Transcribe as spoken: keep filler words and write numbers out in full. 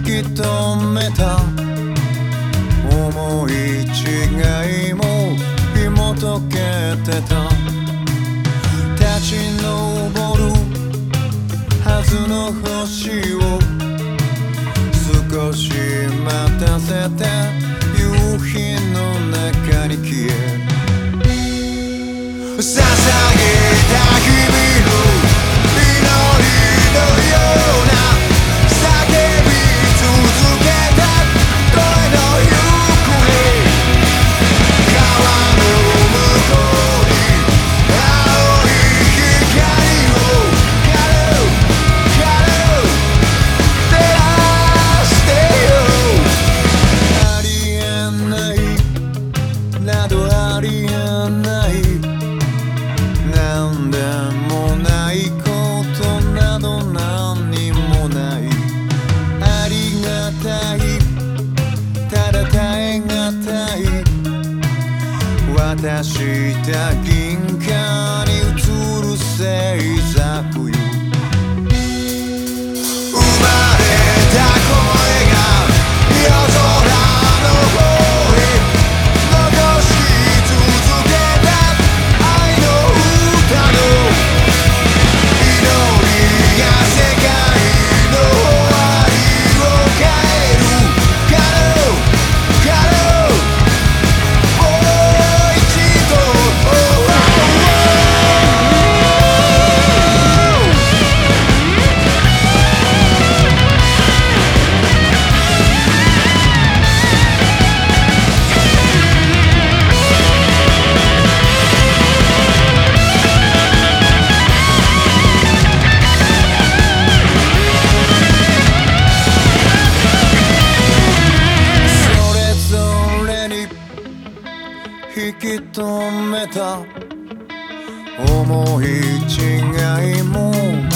き止めた思い違いも紐解けてた立ち上るはずの星を少し待たせて夕日の中に消え捧げた日々の祈りのような叫び続けた声のゆっくり川の向こうに青い光をカルカル照らしてよありえないなどありえないなんでもないことなど何にもないありがたいただ耐えがたい私だ銀河に映る星座冬生まれた声が夜空の方へ残し続けた愛の歌の祈りが世界の終わりを変えるからからもう一度それぞれに引き止めた思い違いも